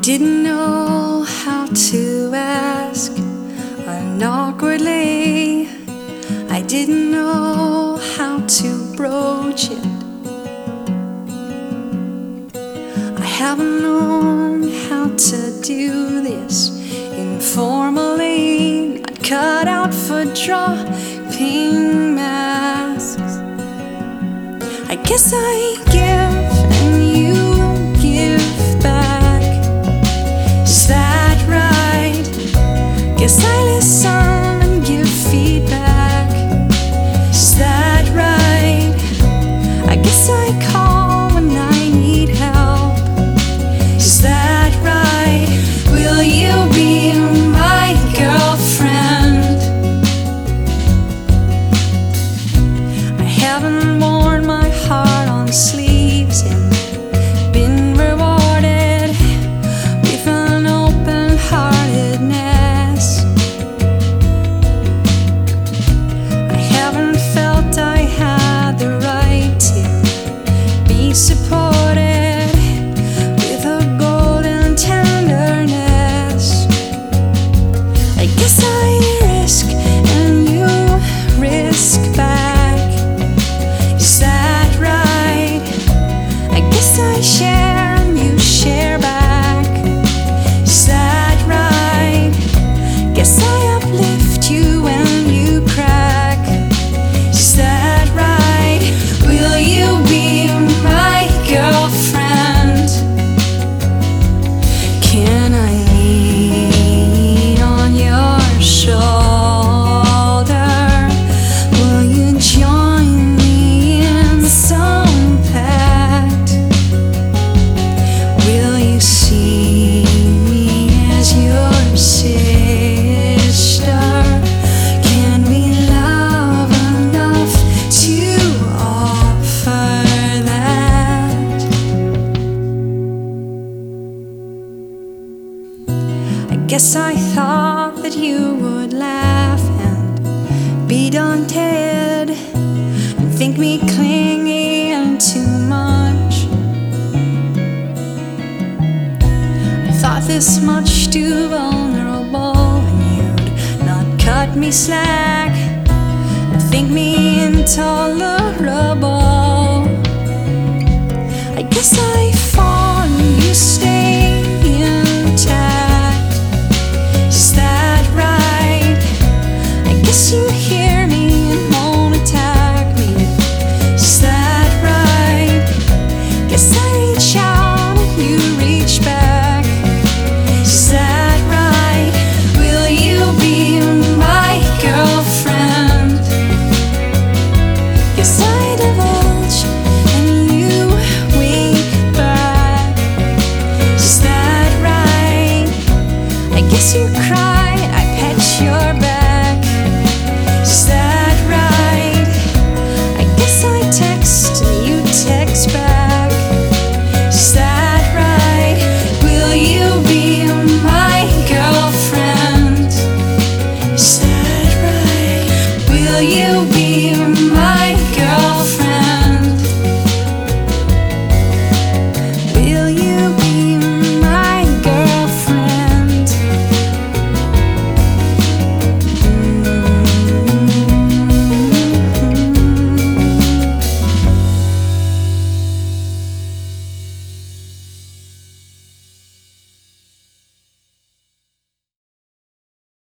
didn't know how to ask unawkwardly. I didn't know how to broach it. I haven't known how to do this informally. Not cut out for dropping masks. I guess I give and you give back. Is that right? Guess I listen and give feedback. Is that right? I guess I call when I need help. Is that right? Will you be my girlfriend? I haven't worn my heart on sleeves and been rewarded with an open-heartedness. I haven't felt I had the right to be supported with a golden tenderness. I guess I risk and you risk back. Is that right? I guess I share and you share back. Is that right? Guess I uplift you when you crack. Is that right? Will you be my girlfriend? Can I lean on your shoulder? Will you join me in some pact? Will you see me as your sister? Can we love enough to offer that? I guess I thought that you would laugh and be daunted and think me clingy and too much. I thought this much too vulnerable and you'd not cut me slack and think me intolerable. I guess I fall and you stay intact. Is that right? I guess you hear me and won't attack me. Is that right? Guess I reach out and you reach back. Is that right? Will you be my girlfriend? Guess I divulge and you wink back. Is that right? I guess you cry and I pet your back. Is that right? I guess I text and you text back. Is that right? Will you be my girlfriend? Is that right? Will you be